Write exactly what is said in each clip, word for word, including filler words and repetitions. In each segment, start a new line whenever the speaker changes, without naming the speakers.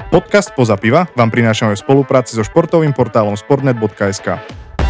Podcast Spoza piva vám prinášame v spolupráci so športovým portálom sportnet bodka es ká.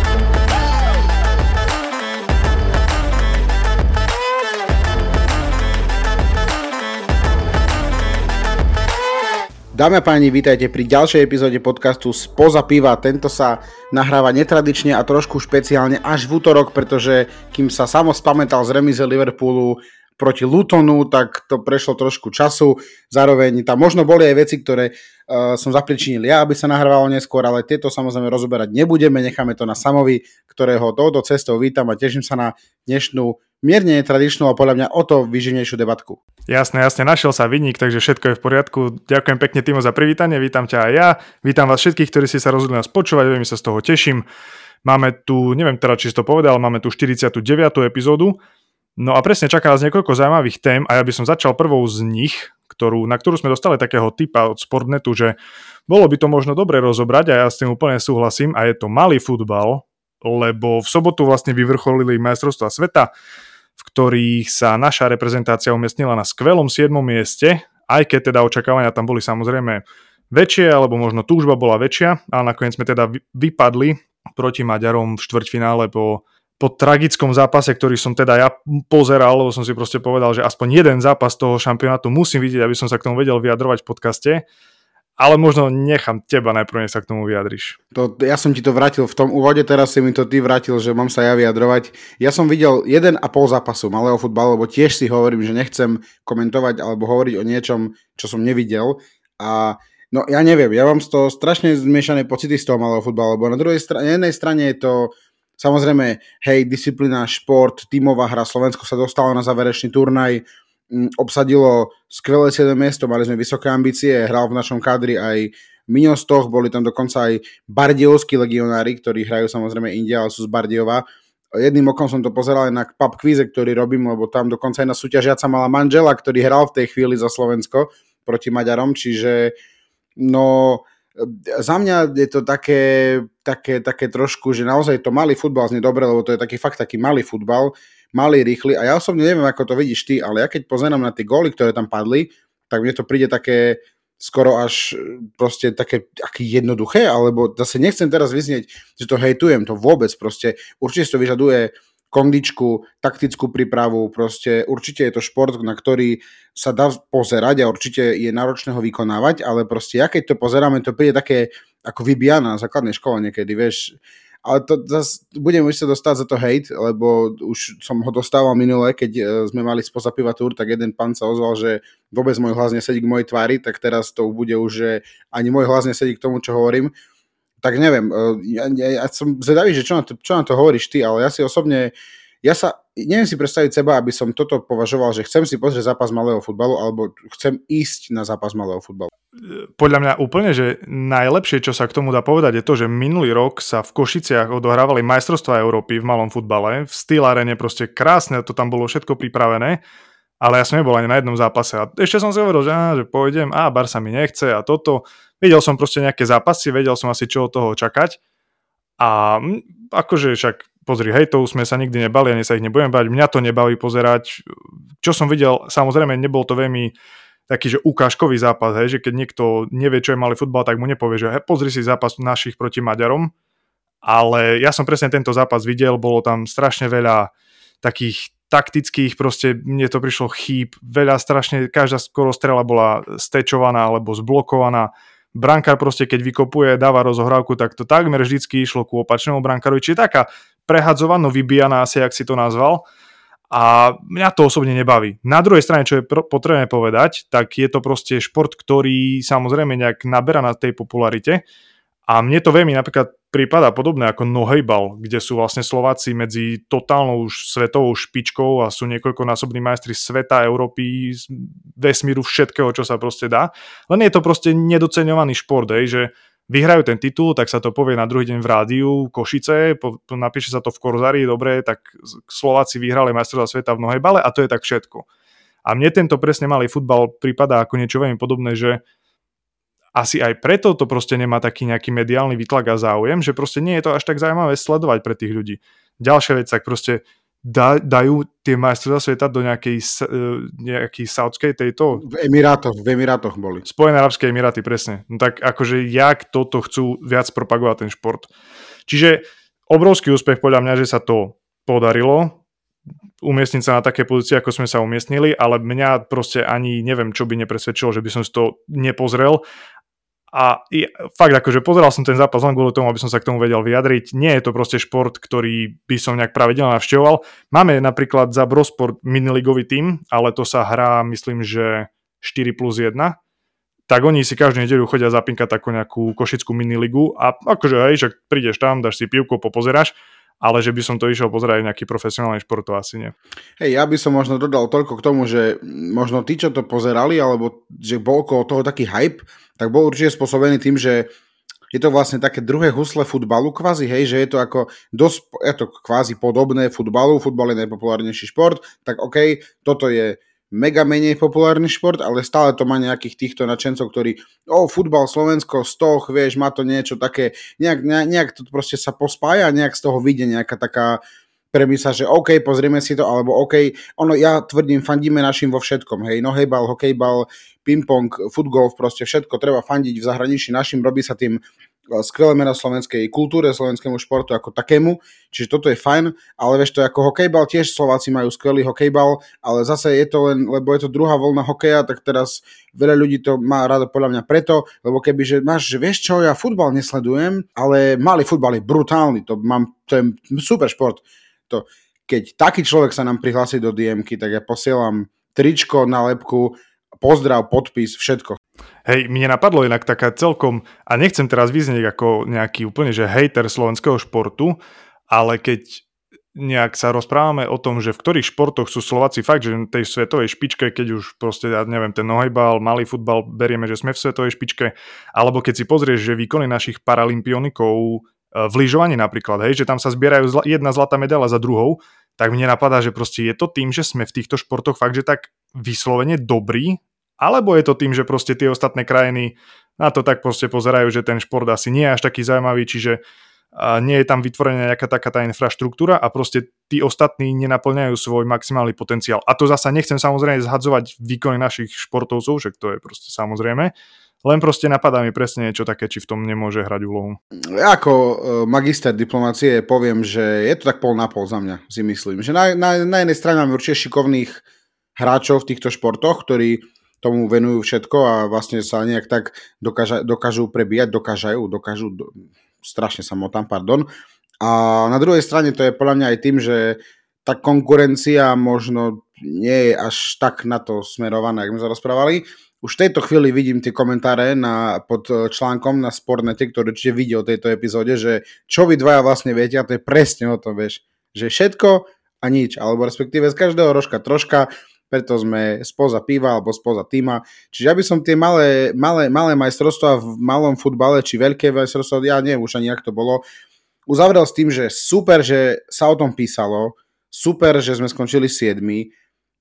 Dámy a páni, vítajte pri ďalšej epizóde podcastu Spoza piva. Tento sa nahráva netradične a trošku špeciálne až v útorok, pretože kým sa Samo spamätal z remíze Liverpoolu proti Lutonu, tak to prešlo trošku času. Zároveň tam možno boli aj veci, ktoré uh, som zapričinil ja, aby sa nahrávalo neskôr, ale tieto samozrejme rozoberať nebudeme, necháme to na Samovi, ktorého touto cestou vítam a teším sa na dnešnú mierne netradičnú a podľa mňa o to vyživnejšiu debatku.
Jasné, jasne, našiel sa vinník, takže všetko je v poriadku. Ďakujem pekne, Timo, za privítanie, vítam ťa aj ja, vítam vás všetkých, ktorí ste sa rozhodli nás počúvať, veľmi sa z toho teším. Máme tu, neviem teda, či si to povedal, máme tu štyridsiatu deviatu epizódu. No a presne čaká nás niekoľko zaujímavých tém a ja by som začal prvou z nich, ktorú, na ktorú sme dostali takého tipa od Sportnetu, že bolo by to možno dobre rozobrať a ja s tým úplne súhlasím a je to malý futbal, lebo v sobotu vlastne vyvrcholili majstrovstvá sveta, v ktorých sa naša reprezentácia umiestnila na skvelom siedmom mieste, aj keď teda očakávania tam boli samozrejme väčšie, alebo možno túžba bola väčšia, ale nakoniec sme teda vypadli proti Maďarom v štvrťfinále po po tragickom zápase, ktorý som teda ja pozeral, lebo som si proste povedal, že aspoň jeden zápas toho šampionátu musím vidieť, aby som sa k tomu vedel vyjadrovať v podcaste, ale možno nechám teba najprv, nech sa k tomu vyjadriš.
To, ja som ti to vrátil v tom úvode, teraz si mi to ty vrátil, že mám sa ja vyjadrovať. Ja som videl jeden a pol zápasu malého futbalu, lebo tiež si hovorím, že nechcem komentovať alebo hovoriť o niečom, čo som nevidel a no ja neviem, ja mám z toho strašne zmiešané pocity z toho malého futbalu, lebo na druhej strane, na jednej strane je to samozrejme, hej, disciplína, šport, tímová hra, Slovensko sa dostalo na záverečný turnaj, m, obsadilo skvelé siedme miesto, mali sme vysoké ambície, hral v našom kádri aj Miňo Stoch, boli tam dokonca aj bardejovskí legionári, ktorí hrajú samozrejme inde, ale sú z Bardejova. Jedným okom som to pozeral aj na pub quize, ktorý robím, lebo tam dokonca jedna súťažiaca mala manžela, ktorý hral v tej chvíli za Slovensko proti Maďarom, čiže no za mňa je to také, také, také trošku, že naozaj to malý futbal znie dobre, lebo to je taký fakt taký malý futbal, malý, rýchly a ja osobne neviem, ako to vidíš ty, ale ja keď pozerám na tie góly, ktoré tam padli, tak mne to príde také skoro až proste také aký jednoduché, alebo zase nechcem teraz vyznieť, že to hejtujem, to vôbec proste, určite to vyžaduje kondičku, taktickú prípravu, proste určite je to šport, na ktorý sa dá pozerať a určite je náročné ho vykonávať, ale proste ja keď to pozeráme, to príde také ako vybíja na základnej škole niekedy, vieš, ale to zase budem už sa dostať za to hejt, lebo už som ho dostával minule, keď sme mali Spoza piva tour, tak jeden pán sa ozval, že vôbec môj hlas nesedí k mojej tvári, tak teraz to bude už, že ani môj hlas nesedí k tomu, čo hovorím. Tak neviem, ja, ja, ja som zvedavý, že čo na, to, čo na to hovoríš ty, ale ja si osobne, ja sa, neviem si predstaviť seba, aby som toto považoval, že chcem si pozrieť zápas malého futbalu, alebo chcem ísť na zápas malého futbalu.
Podľa mňa úplne, že najlepšie, čo sa k tomu dá povedať, je to, že minulý rok sa v Košiciach odohrávali majstrovstvá Európy v malom futbale, v Steel Arene, proste krásne, to tam bolo všetko pripravené, ale ja som nebol ani na jednom zápase a ešte som si hovoril, že, á, že pôjdem, a Barsa mi nechce a toto. Videl som proste nejaké zápasy, vedel som asi čo od toho čakať a akože však pozri, hej, to sme sa nikdy nebali, ani sa ich nebudem bať, mňa to nebaví pozerať. Čo som videl, samozrejme nebol to veľmi taký, že ukážkový zápas, hej, že keď niekto nevie, čo je malý futbal, tak mu nepovie, že hej, pozri si zápas našich proti Maďarom, ale ja som presne tento zápas videl, bolo tam strašne veľa takých taktických, proste mne to prišlo chýb, veľa strašne, každá skoro strela bola stečovaná alebo zblokovaná. Brankár proste, keď vykopuje, dáva rozohrávku, tak to takmer vždycky išlo ku opačnému brankárovi, čiže taká prehadzovaná, vybijaná asi, jak si to nazval. A mňa to osobne nebaví. Na druhej strane, čo je pro- potrebné povedať, tak je to proste šport, ktorý samozrejme nejak naberá na tej popularite. A mne to veľmi napríklad prípada podobné ako nohejbal, kde sú vlastne Slováci medzi totálnou už svetovou špičkou a sú niekoľkonásobní majstri sveta, Európy, vesmíru, všetkého, čo sa proste dá. Len je to proste nedoceňovaný šport, hej, že vyhrajú ten titul, tak sa to povie na druhý deň v rádiu, Košice, po, napíše sa to v Korzári, dobre, tak Slováci vyhrali majstrovstvá sveta v nohejbale a to je tak všetko. A mne tento presne malý futbal prípada ako niečo veľmi podobné, že asi aj preto to proste nemá taký nejaký mediálny výtlak a záujem, že proste nie je to až tak zaujímavé sledovať pre tých ľudí. Ďalšia vec, tak proste da, dajú tie majstrovstvá sveta do nejakej, nejakej saudskej tejto...
V Emirátoch, v Emirátoch boli.
Spojené arabské emiráty, presne. No tak akože jak toto chcú viac propagovať ten šport. Čiže obrovský úspech podľa mňa, že sa to podarilo umiestniť sa na také pozície, ako sme sa umiestnili, ale mňa proste ani neviem, čo by nepresvedčilo, že by som si to nepozrel. A fakt akože pozeral som ten zápas len kvôli tomu, aby som sa k tomu vedel vyjadriť. Nie je to proste šport, ktorý by som nejak pravidelne navštevoval. Máme napríklad za Brosport miniligový tím, ale to sa hrá, myslím, že štyri plus jeden. Tak oni si každú nedeľu chodia zapinkať takú nejakú košickú miniligu a akože hej, že prídeš tam, dáš si pivko, popozeráš, ale že by som to išiel pozerať nejaký profesionálny šport, to asi nie.
Hej, ja by som možno dodal toľko k tomu, že možno tí, čo to pozerali, alebo že bol okolo toho taký hype, tak bol určite spôsobený tým, že je to vlastne také druhé husle futbalu kvázi, hej, že je to ako dosť, je to kvázi podobné futbalu, futbal je najpopulárnejší šport, tak okej, toto je mega menej populárny šport, ale stále to má nejakých týchto nadšencov, ktorí, o, futbal Slovensko, stoch, vieš, má to niečo také, nejak, nejak to proste sa pospája, nejak z toho vyjde nejaká taká premisa, že OK, pozrieme si to, alebo OK, ono, ja tvrdím, fandíme našim vo všetkom, hej, nohejbal, hokejbal, ping-pong, futgolf, proste všetko treba fandiť v zahraničí našim, robí sa tým skvelé meno slovenskej kultúre, slovenskému športu ako takému, čiže toto je fajn, ale vieš to ako hokejbal, tiež Slováci majú skvelý hokejbal, ale zase je to len, lebo je to druhá voľna hokeja, tak teraz veľa ľudí to má rado podľa mňa preto, lebo keby, že máš, že vieš čo, ja futbal nesledujem, ale malý futbal je brutálny, to, mám, to je super šport. To, keď taký človek sa nám prihlási do dé emky, tak ja posielam tričko, nálepku, pozdrav, podpis, všetko.
Hej, mne napadlo inak taká celkom, a nechcem teraz vyznieť ako nejaký úplne, že hejter slovenského športu, ale keď nejak sa rozprávame o tom, že v ktorých športoch sú Slováci fakt, že v tej svetovej špičke, keď už proste, ja neviem, ten nohejbal, malý futbal, berieme, že sme v svetovej špičke, alebo keď si pozrieš, že výkony našich paralympionikov v lyžovaní napríklad, hej, že tam sa zbierajú zla, jedna zlatá medaila za druhou, tak mne napadá, že proste je to tým, že sme v týchto športoch fakt, že tak vyslovene dobrí, alebo je to tým, že proste tie ostatné krajiny na to tak proste pozerajú, že ten šport asi nie je až taký zaujímavý, čiže a nie je tam vytvorená nejaká taká tá infraštruktúra a proste tí ostatní nenaplňajú svoj maximálny potenciál. A to zasa nechcem samozrejme zhadzovať výkony našich športovcov, že to je proste samozrejme, len proste napadá mi presne niečo také, či v tom nemôže hrať úlohu.
Ja ako magister diplomácie poviem, že je to tak pol na pol za mňa, si myslím. Že na, na, na jednej strane máme určite šikovných hráčov v týchto športoch, ktorí tomu venujú všetko a vlastne sa nejak tak dokáža, dokážu prebíjať, dokážajú, dokážu, do, strašne sa motám, pardon. A na druhej strane to je podľa mňa aj tým, že tá konkurencia možno nie je až tak na to smerovaná, ako sme sa rozprávali. Už v tejto chvíli vidím tie komentáre na, pod článkom na Sportnete, ktorý určite vidí o tejto epizóde, že čo vy dvaja vlastne viete, a to je presne o tom, vieš, že všetko a nič, alebo respektíve z každého rožka troška, preto sme spoza piva alebo spoza týma. Čiže ja by som tie malé, malé, malé majstrovstvá v malom futbale, či veľké majstrovstvá, ja neviem už ani, jak to bolo, uzavrel s tým, že super, že sa o tom písalo, super, že sme skončili siedmi,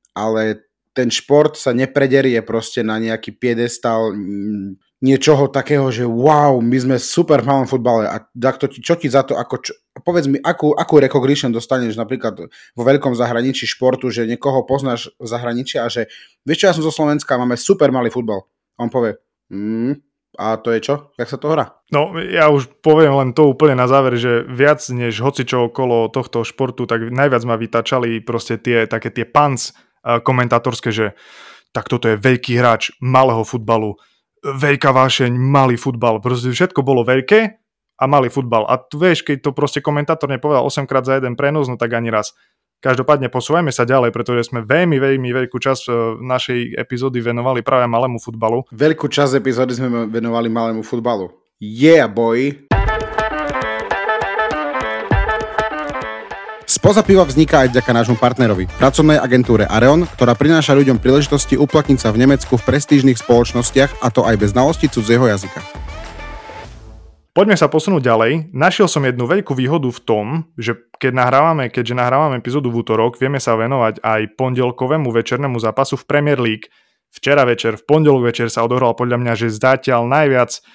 ale ten šport sa neprederie proste na nejaký piedestal niečoho takého, že wow, my sme super v malom futbale a to, čo ti za to, ako čo, povedz mi, akú, akú recognition dostaneš napríklad vo veľkom zahraničí športu, že niekoho poznáš v zahraničí a že vieš čo, ja som zo Slovenska, máme super malý futbal. A on povie, mm, a to je čo? Jak sa to hrá?
No, ja už poviem len to úplne na záver, že viac než hocičo okolo tohto športu, tak najviac ma vytačali proste tie, také tie pants komentátorské, že tak toto je veľký hráč malého futbalu, veľká vášeň, malý futbal, proste všetko bolo veľké a malý futbal. A tu vieš, keď to proste komentátor nepovedal osemkrát za jeden prenos, no tak ani raz. Každopádne posúvajme sa ďalej, pretože sme veľmi, veľmi veľkú časť našej epizódy venovali práve malému futbalu.
Veľkú časť epizódy sme venovali malému futbalu. Yeah, boy! Spoza piva vzniká aj vďaka nášmu partnerovi, pracovnej agentúre Areon, ktorá prináša ľuďom príležitosti uplatniť sa v Nemecku v prestížnych spoločnostiach, a to aj bez znalosti cudzieho jazyka.
Poďme sa posunúť ďalej. Našiel som jednu veľkú výhodu v tom, že keď nahrávame, keďže nahrávame epizódu v útorok, vieme sa venovať aj pondelkovému večernému zápasu v Premier League. Včera večer, v pondelok večer sa odohral podľa mňa, že zatiaľ najviac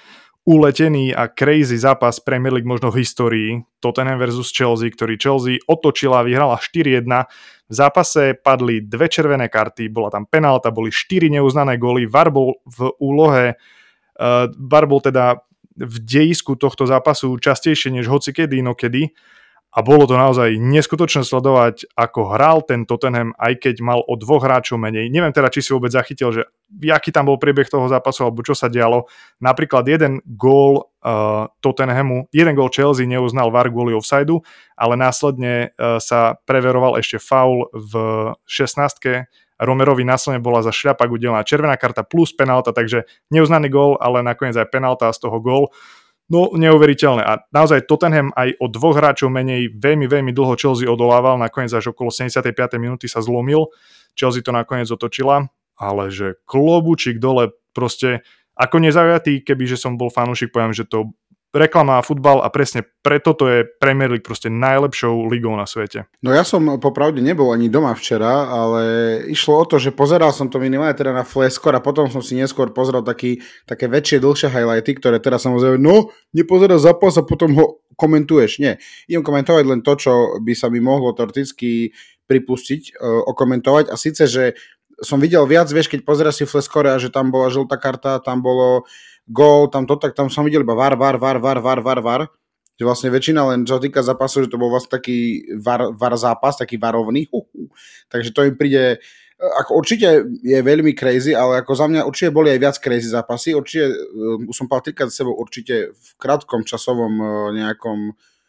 uletený a crazy zápas Premier League možno v histórii. Tottenham versus Chelsea, ktorý Chelsea otočila a vyhrala štyri jedna. V zápase padli dve červené karty, bola tam penálta, boli štyri neuznané góly. V á er bol v úlohe, uh, V á er bol teda v dejisku tohto zápasu častejšie než hocikedy inokedy. A bolo to naozaj neskutočné sledovať, ako hral ten Tottenham, aj keď mal o dvoch hráčov menej. Neviem teda, či si vôbec zachytil, že aký tam bol priebeh toho zápasu, alebo čo sa dialo. Napríklad jeden gól uh, Tottenhamu, jeden gól Chelsea neuznal V á er kvôli offsideu, ale následne uh, sa preveroval ešte faul v šestnástke. Romerovi následne bola za šľapak udelená červená karta plus penálta, takže neuznaný gól, ale nakoniec aj penálta z toho gól. No, neuveriteľné. A naozaj Tottenham aj o dvoch hráčov menej veľmi, veľmi dlho Chelsea odolával. Nakoniec až okolo sedemdesiatej piatej minúty sa zlomil. Chelsea to nakoniec otočila. Ale že klobúčik dole, proste ako nezaujatý, kebyže som bol fanúšik, poviem, že to reklama a futbal a presne preto to je Premier League proste najlepšou ligou na svete.
No ja som popravde nebol ani doma včera, ale išlo o to, že pozeral som to minimálne teda na Flashscore a potom som si neskôr pozrel taký, také väčšie, dlhšie highlighty, ktoré teraz samozrejme, no, nepozerá zápas a potom ho komentuješ. Nie, idem komentovať len to, čo by sa mi mohlo teoreticky pripustiť, uh, okomentovať a síce, že som videl viac, vieš, keď pozeráš si Flashscore a že tam bola žltá karta, tam bolo gól, tam to, tak tam som videl iba var, var, var, var, var, var, var. Že vlastne väčšina len, čo týka zápasu, že to bol vlastne taký var, var zápas, taký varovný. Uh, uh. Takže to im príde, ako určite je veľmi crazy, ale ako za mňa určite boli aj viac crazy zápasy. Určite, uh, už som povedal týkať za sebou, určite v krátkom časovom uh, nejakom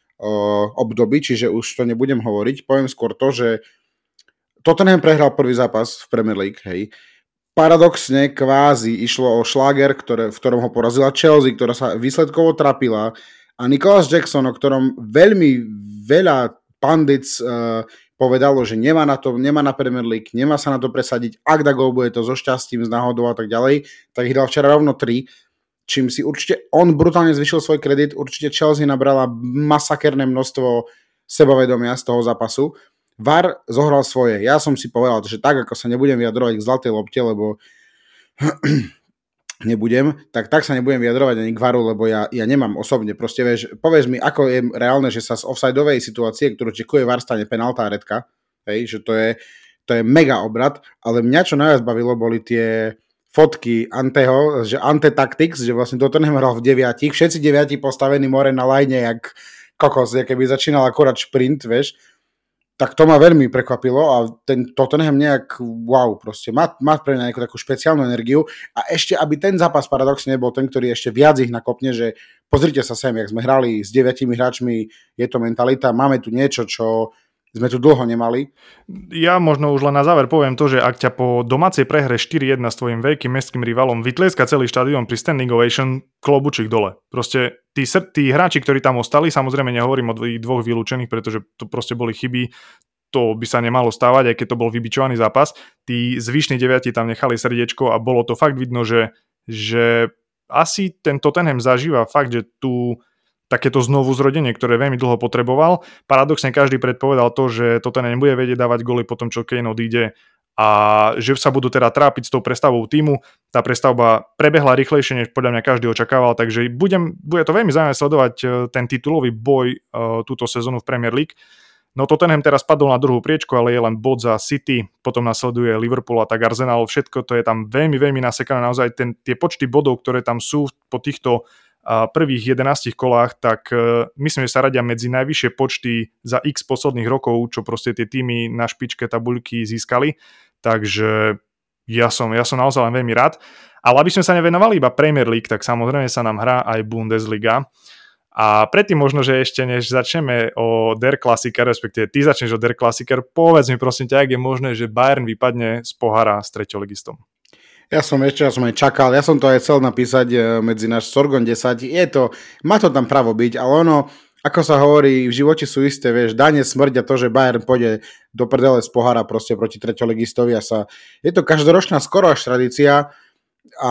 uh, období, čiže už to nebudem hovoriť. Poviem skôr to, že Tottenham prehral prvý zápas v Premier League, hej. Paradoxne kvázi išlo o šláger, ktoré, v ktorom ho porazila Chelsea, ktorá sa výsledkovo trapila a Nicholas Jackson, o ktorom veľmi veľa pandic uh, povedalo, že nemá na to, nemá na Premier League, nemá sa na to presadiť, ak dá gól, bude to so šťastím, s náhodou a tak ďalej, tak ich dal včera rovno tri, čím si určite on brutálne zvyšil svoj kredit, určite Chelsea nabrala masakerné množstvo sebavedomia z toho zápasu. V á er zohral svoje. Ja som si povedal, že tak, ako sa nebudem vyjadrovať k zlatej lopte, lebo nebudem, tak tak sa nebudem vyjadrovať ani k vé á ru, lebo ja, ja nemám osobne. Proste vieš, povedz mi, ako je reálne, že sa z offsideovej situácie, ktorú čekuje vé á er, stane penálta a redka. Hej, že to je, to je mega obrad, ale mňa čo najviac bavilo, boli tie fotky Anteho, že Ante Tactics, že vlastne Tottenham hral v deviatich, všetci deviati postavení more na lajne, jak kokos, keby začínal akorát šprint, vieš. Tak to ma veľmi prekvapilo a ten Tottenham nejak, wow, proste má, má pre mňa nejakú takú špeciálnu energiu a ešte, aby ten zápas paradoxne nebol ten, ktorý ešte viac ich nakopne, že pozrite sa sem, jak sme hrali s deviatimi hráčmi, je to mentalita, máme tu niečo, čo sme tu dlho nemali.
Ja možno už len na záver poviem to, že ak ťa po domácej prehre štyri jedna s tvojim veľkým mestským rivalom vytlieska celý štadión pri standing ovation, klobučík dole. Proste tí, tí hráči, ktorí tam ostali, samozrejme nehovorím o dvoch vylúčených, pretože to proste boli chyby, to by sa nemalo stávať, aj keď to bol vybičovaný zápas. Tí zvyšní deviati tam nechali srdiečko a bolo to fakt vidno, že, že asi ten Tottenham zažíva fakt, že tu takéto znovu zrodenie, ktoré veľmi dlho potreboval. Paradoxne každý predpovedal to, že Tottenham nebude vedieť dávať góly po tom, čo Kane odíde a že sa budú teda trápiť s tou prestavou týmu. Tá prestavba prebehla rýchlejšie, než podľa mňa každý očakával, takže budem, bude to veľmi zaujímavé sledovať ten titulový boj uh, túto sezónu v Premier League. No Tottenham teraz padol na druhú priečku, ale je len bod za City, potom nasleduje Liverpool a tak Arsenal, všetko to je tam veľmi, veľmi nasekané, naozaj ten, tie počty bodov, ktoré tam sú po týchto a prvých jedenástich kolách, tak uh, myslím, že sa radia medzi najvyššie počty za x posledných rokov, čo proste tie týmy na špičke tabuľky získali. Takže ja som, ja som naozaj len veľmi rád. Ale aby sme sa nevenovali iba Premier League, tak samozrejme sa nám hrá aj Bundesliga. A predtým možno, že ešte než začneme o Der Klassiker, respektíve ty začneš o Der Klassiker, povedz mi prosím ťa, ak je možné, že Bayern vypadne z pohára s treťoligistom.
Ja som ešte, ja som aj čakal, ja som to aj chcel napísať medzi náš Sorgon desať, je to, má to tam pravo byť, ale ono, ako sa hovorí, v živote sú isté, vieš, dane smrť a to, že Bayern pôjde do prdele z pohára proste proti treťoligistovi a sa, je to každoročná skoro až tradícia a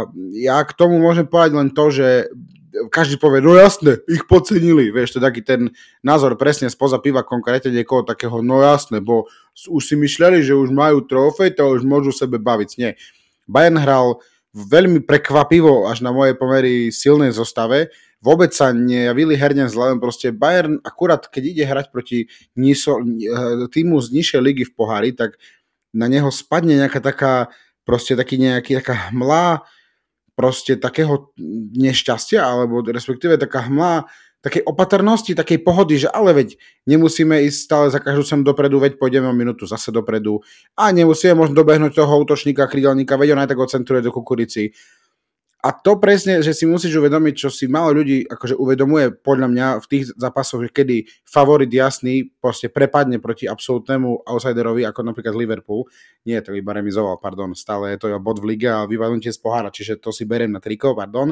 ja k tomu môžem povedať len to, že každý povie, no jasné, ich podcenili, vieš, to je taký ten názor presne spoza piva konkrétne niekoho takého, no jasné, bo už si mysleli, že už majú trofej, to už môžu sebe baviť, nie. Bayern hral veľmi prekvapivo až na moje pomery silnej zostave. Vôbec sa nejavili herne zle, len proste Bayern akurát, keď ide hrať proti niso, týmu z nižšej ligy v pohári, tak na neho spadne nejaká taká, proste taký nejaký, taká hmla proste takého nešťastia, alebo respektíve taká hmla takej opatrnosti, takej pohody, že ale veď nemusíme ísť stále za každú cenu dopredu, veď pôjdeme o minútu zase dopredu a nemusíme možno dobehnúť toho útočníka, krídelníka, veď on aj tak odcentruje do kukurici. A to presne, že si musíš uvedomiť, čo si málo ľudí akože uvedomuje podľa mňa v tých zápasoch, kedy favorit jasný proste prepadne proti absolútnemu outsiderovi, ako napríklad Liverpool. Nie, to iba remizoval, pardon, stále je to bod v lige a vypadnutie z pohára, čiže to si beriem na triko, pardon.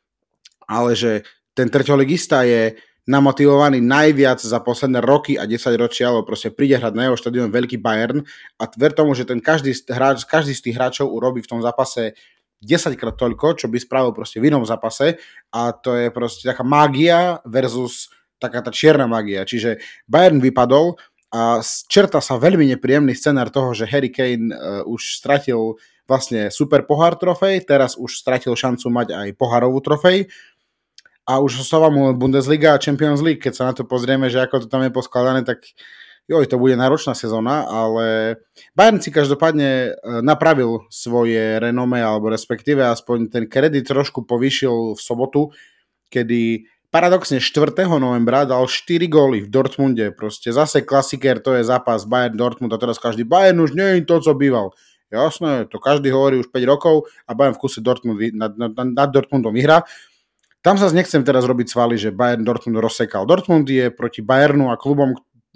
Ale že ten treťoligista je namotivovaný najviac za posledné roky a desaťročia, alebo proste príde hrať na jeho štadión veľký Bayern a ver tomu, že ten každý, hráč, každý z tých hráčov urobí v tom zápase desaťkrát toľko, čo by spravil proste v inom zápase a to je proste taká mágia versus taká tá čierna mágia. Čiže Bayern vypadol a čerta sa veľmi nepríjemný scenár toho, že Harry Kane uh, už stratil vlastne super pohár trofej, teraz už stratil šancu mať aj pohárovú trofej a už ostáva mu Bundesliga a Champions League. Keď sa na to pozrieme, že ako to tam je poskladané, tak joj, to bude náročná sezóna, ale Bayern si každopádne napravil svoje renome, alebo respektíve aspoň ten kredit trošku povýšil v sobotu, kedy paradoxne štvrtého novembra dal štyri góly v Dortmunde. Proste zase klasiker, to je zápas Bayern-Dortmund a teraz každý Bayern už nie je to, co býval. Jasné, to každý hovorí už päť rokov a Bayern v kuse Dortmund, nad, nad, nad Dortmundom vyhrá. Tam sa nechcem teraz robiť svaly, že Bayern Dortmund rozsekal. Dortmund je proti Bayernu a klubom,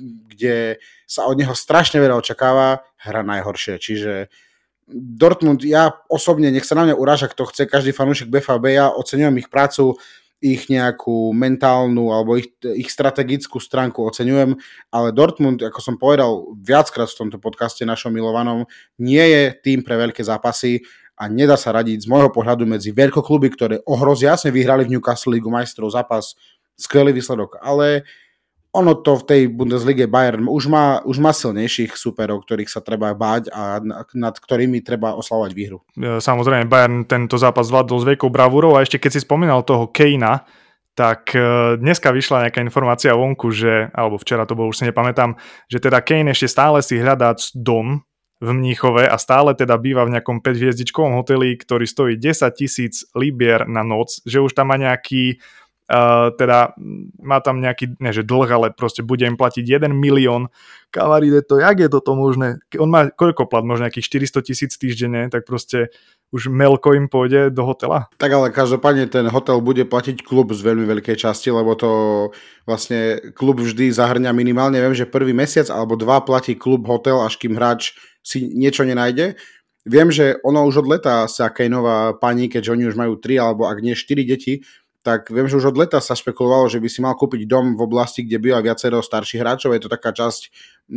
kde sa od neho strašne veľa očakáva, hra najhoršie. Čiže Dortmund, ja osobne, nech sa na mňa uráža, kto chce, každý fanúšik bé ef bé, ja oceňujem ich prácu, ich nejakú mentálnu alebo ich, ich strategickú stránku oceňujem, ale Dortmund, ako som povedal viackrát v tomto podcaste našom milovanom, nie je tým pre veľké zápasy a nedá sa radiť z môjho pohľadu medzi veľkokluby, ktoré ohrozia, jasne vyhrali v Newcastle Ligu majstrov zápas, skvelý výsledok, ale ono to v tej Bundeslige Bayern už má, už má silnejších superov, ktorých sa treba báť a nad ktorými treba oslavovať výhru.
Samozrejme, Bayern tento zápas zvládol s veľkou bravúrou a ešte keď si spomínal toho Kanea, tak dneska vyšla nejaká informácia vonku, že, alebo včera to bolo, už si nepamätám, že teda Kane ešte stále si hľadá dom v Mníchove a stále teda býva v nejakom päťhviezdičkovom hoteli, ktorý stojí desaťtisíc libier na noc, že už tam má nejaký Uh, teda má tam nejaký, ne že dlh, ale proste bude im platiť jeden milión. Kamaride, to jak je toto možné? On má koľko plat? Možno nejakých štyristo tisíc týždenne, tak proste už melko im pôjde do hotela.
Tak ale každopádne ten hotel bude platiť klub z veľmi veľkej časti, lebo to vlastne klub vždy zahrňa minimálne, viem, že prvý mesiac alebo dva platí klub hotel, až kým hráč si niečo nenájde. Viem, že ono už od leta sa Kaneová pani, keďže oni už majú tri alebo ak nie štyri deti, tak viem, že už od leta sa špekulovalo, že by si mal kúpiť dom v oblasti, kde býva viacero starších hráčov. Je to taká časť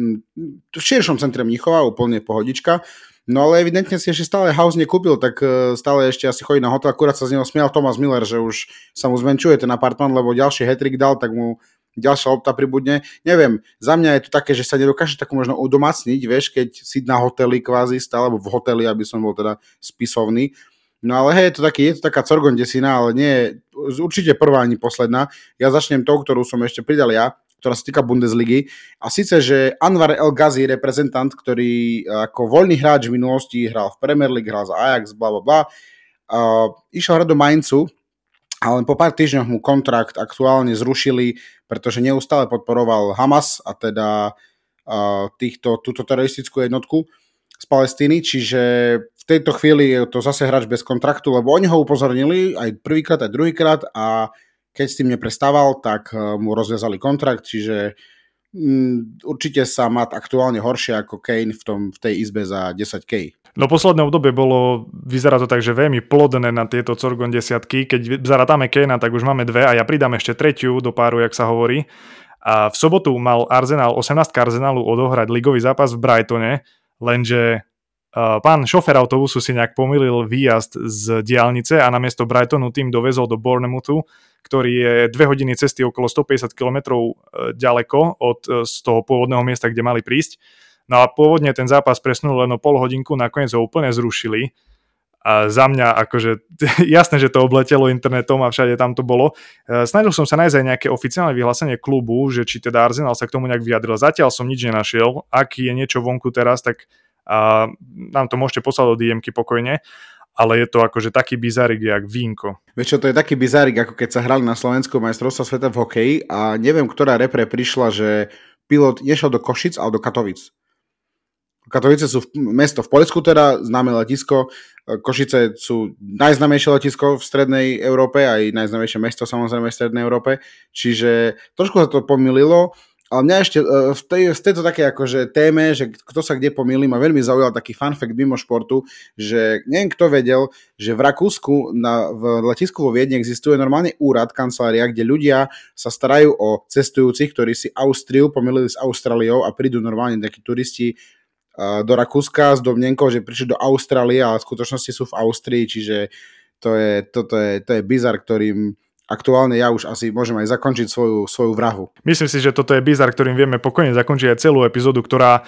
v širšom centre Mníchova, úplne pohodička. No ale evidentne si ešte stále house nekúpil, tak stále ešte asi chodí na hotel. Akurát sa z neho smial Thomas Müller, že už sa mu zmenšuje ten apartman, lebo ďalší hat-trick dal, tak mu ďalšia lopta pribudne. Neviem, za mňa je to také, že sa nedokáže tak možno udomácniť, vieš, keď si na hoteli kvázi stále, alebo v hoteli, aby som bol teda spisovný. No ale hej, je to, taký, je to taká corgondesina, ale nie je určite prvá ani posledná. Ja začnem tou, ktorú som ešte pridal ja, ktorá sa týka Bundesligy. A síce, že Anwar El Ghazi, reprezentant, ktorý ako voľný hráč v minulosti hral v Premier League, hral za Ajax, bla bla bla, uh, išiel hrať do Mainzu, ale po pár týždňoch mu kontrakt aktuálne zrušili, pretože neustále podporoval Hamas a teda uh, týchto, túto teroristickú jednotku z Palestíny, čiže v tejto chvíli je to zase hráč bez kontraktu, lebo oni ho upozornili aj prvýkrát, aj druhýkrát a keď s tým neprestával, tak mu rozviazali kontrakt, čiže mm, určite sa má aktuálne horšie ako Kane v, tom, v tej izbe za desať tisíc.
No posledné obdobie bolo, vyzerá to tak, že veľmi plodné na tieto Corgon desiatky. Keď zaratáme Kanea, tak už máme dve a ja pridám ešte tretiu do páru, jak sa hovorí. A v sobotu mal Arsenal, osemnástka Arsenalu odohrať ligový zápas v Brightone, lenže uh, pán šofér autobusu si nejak pomýlil výjazd z diaľnice a namiesto Brightonu tým dovezol do Bournemouthu, ktorý je dve hodiny cesty okolo stopäťdesiat kilometrov ďaleko od z toho pôvodného miesta, kde mali prísť. No a pôvodne ten zápas presnul len o pol hodinku, nakoniec ho úplne zrušili A za mňa, akože, jasné, že to obletelo internetom a všade tam to bolo. Snažil som sa nájsť aj nejaké oficiálne vyhlásenie klubu, že či teda Arsenal sa k tomu nejak vyjadril. Zatiaľ som nič nenašiel. Ak je niečo vonku teraz, tak a, nám to môžete poslať do dé emky pokojne. Ale je to akože taký bizárik, jak vínko.
Vieš čo, to je taký bizárik, ako keď sa hrali na Slovensku majstrovstvá sveta v hokeji a neviem, ktorá repre prišla, že pilot nešiel do Košic, ale do Katovic. Katovice sú mesto v Poľsku, teda známe letisko. Košice sú najznámejšie letisko v strednej Európe, aj najznámejšie mesto samozrejme v strednej Európe. Čiže trošku sa to pomýlilo, ale mňa ešte v, tej, v tejto takej akože téme, že kto sa kde pomýli, ma veľmi zaujal taký fun fact mimo športu, že neviem kto vedel, že v Rakúsku na, v letisku vo Viedni existuje normálne úrad, kancelária, kde ľudia sa starajú o cestujúcich, ktorí si Austriu pomýlili s Austráliou a prídu normálne takí turisti do Rakúska s domnenkou, že prišli do Austrálie, ale v skutočnosti sú v Austrii, čiže to je, toto je, to je bizar, ktorým aktuálne ja už asi môžem aj zakončiť svoju, svoju vrahu.
Myslím si, že toto je bizar, ktorým vieme pokojne zakončiť aj celú epizódu, ktorá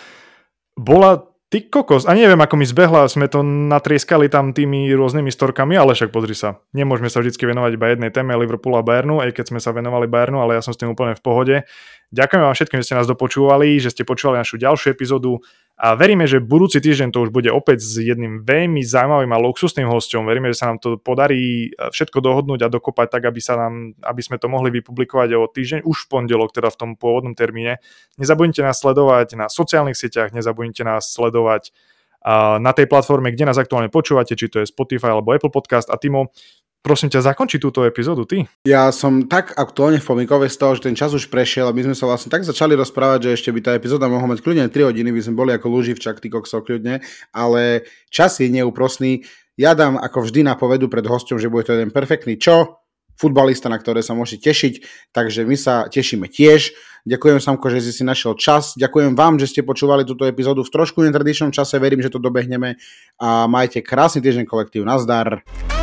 bola ty kokos. A neviem, ako mi zbehla, sme to natrieskali tam tými rôznymi storkami, ale však pozri sa. Nemôžeme sa vždy venovať iba jednej téme Liverpoolu a Bayernu, aj keď sme sa venovali Bayernu, ale ja som s tým úplne v pohode. Ďakujem vám všetkým, že ste nás dopočúvali, že ste počúvali našu ďalšiu epizódu a veríme, že budúci týždeň to už bude opäť s jedným veľmi zaujímavým a luxusným hosťom. Veríme, že sa nám to podarí všetko dohodnúť a dokopať tak, aby, sa nám, aby sme to mohli vypublikovať o týždeň už v pondelok, teda v tom pôvodnom termíne. Nezabudnite nás sledovať na sociálnych sieťach, nezabudnite nás sledovať na tej platforme, kde nás aktuálne počúvate, či to je Spotify alebo Apple Podcast. A Timo, prosím ťa, zakonči túto epizódu, ty.
Ja som tak aktuálne v pomíkove z toho, že ten čas už prešiel a my sme sa vlastne tak začali rozprávať, že ešte by tá epizóda mohla mať kľudne tri hodiny, by sme boli ako lúživčak, ty kokso, kľudne, ale čas je neúprosný. Ja dám ako vždy napovedu pred hosťom, že bude to jeden perfektný čo? Futbalista, na ktoré sa môžete tešiť, takže my sa tešíme tiež. Ďakujem, Samko, že si si našiel čas. Ďakujem vám, že ste počúvali túto epizódu v trošku netradičnom čase. Verím, že to dobehneme a majte krásny týždeň, kolektív. Nazdar.